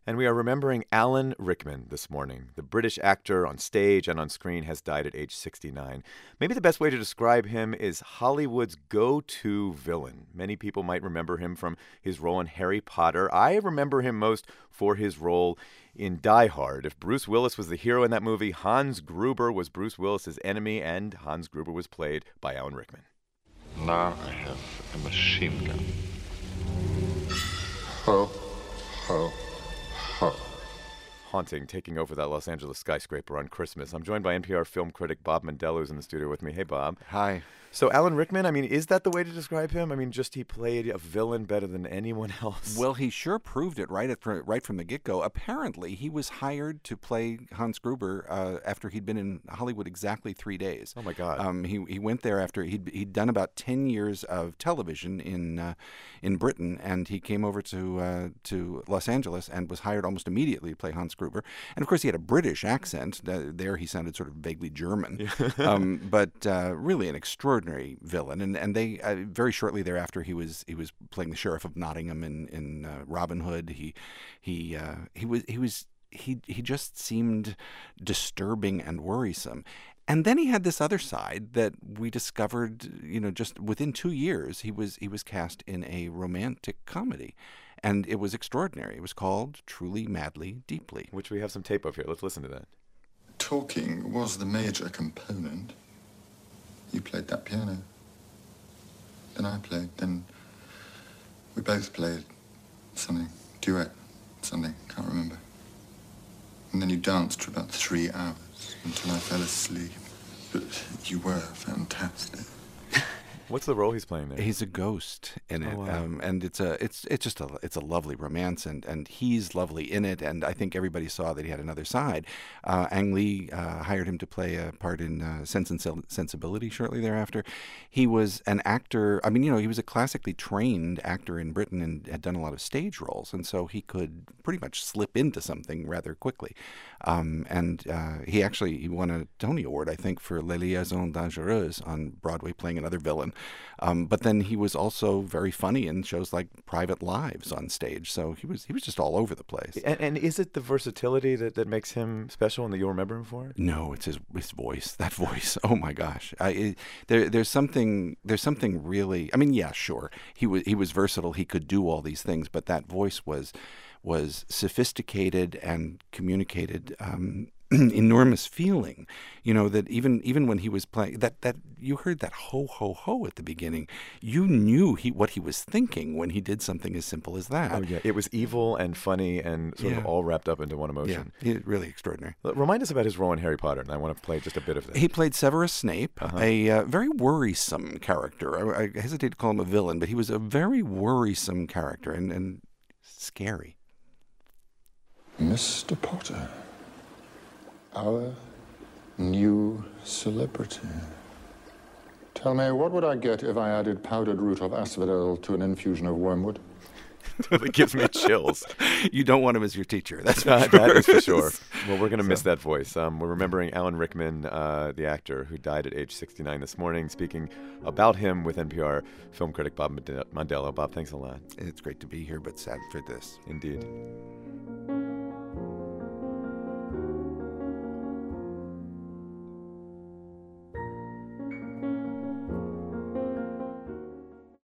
And we are remembering Alan Rickman this morning. The British actor on stage and on screen has died at age 69. Maybe the best way to describe him is Hollywood's go-to villain. Many people might remember him from his role in Harry Potter. I remember him most for his role in Die Hard. If Bruce Willis was the hero in that movie, Hans Gruber was Bruce Willis's enemy, and Hans Gruber was played by Alan Rickman. Now I have a machine gun. Ho, ho, ho. Haunting, taking over that Los Angeles skyscraper on Christmas. I'm joined by NPR film critic Bob Mondello, who's in the studio with me. Hey, Bob. Hi. So Alan Rickman, is that the way to describe him? Just he played a villain better than anyone else. Well, he sure proved it right from the get-go. Apparently, he was hired to play Hans Gruber after he'd been in Hollywood exactly 3 days. Oh, my God. He went there after he'd done about 10 years of television in Britain, and he came over to Los Angeles and was hired almost immediately to play Hans Gruber. And, of course, he had a British accent. There he sounded sort of vaguely German. But really an extraordinary villain, and they very shortly thereafter he was playing the Sheriff of Nottingham in Robin Hood. He just seemed disturbing and worrisome. And then he had this other side that we discovered, just within 2 years, he was cast in a romantic comedy. And it was extraordinary. It was called Truly, Madly, Deeply. Which we have some tape of here. Let's listen to that. Talking was the major component. You played that piano. Then I played. Then we both played something. Duet. Something. Can't remember. And then you danced for about 3 hours until I fell asleep. But you were fantastic. What's the role he's playing there? He's a ghost in it, Oh, wow. and it's a lovely romance, and he's lovely in it. And I think everybody saw that he had another side. Ang Lee hired him to play a part in Sense and Sensibility shortly thereafter. He was an actor. He was a classically trained actor in Britain and had done a lot of stage roles, and so he could pretty much slip into something rather quickly. He won a Tony Award, I think, for Les Liaisons Dangereuses on Broadway, playing another villain. But then he was also very funny in shows like Private Lives on stage. So he was just all over the place. And is it the versatility that makes him special and that you'll remember him for? No, it's his voice. That voice. Oh my gosh. There's something really. Yeah, sure. He was versatile. He could do all these things, but that voice was sophisticated and communicated enormous feeling, that even when he was playing that you heard that ho ho ho at the beginning, you knew what he was thinking when he did something as simple as that. Oh yeah, it was evil and funny and sort of all wrapped up into one emotion. Yeah, really extraordinary. Remind us about his role in Harry Potter, and I want to play just a bit of that. He played Severus Snape, a very worrisome character. I hesitate to call him a villain, but he was a very worrisome character and scary. Mr. Potter, our new celebrity. Tell me, what would I get if I added powdered root of asphodel to an infusion of wormwood? It gives me chills. You don't want him as your teacher. That's for sure. That is for sure. Well, we're going to miss that voice. We're remembering Alan Rickman, the actor who died at age 69 this morning, speaking about him with NPR film critic Bob Mondello. Bob, thanks a lot. It's great to be here, but sad for this. Indeed.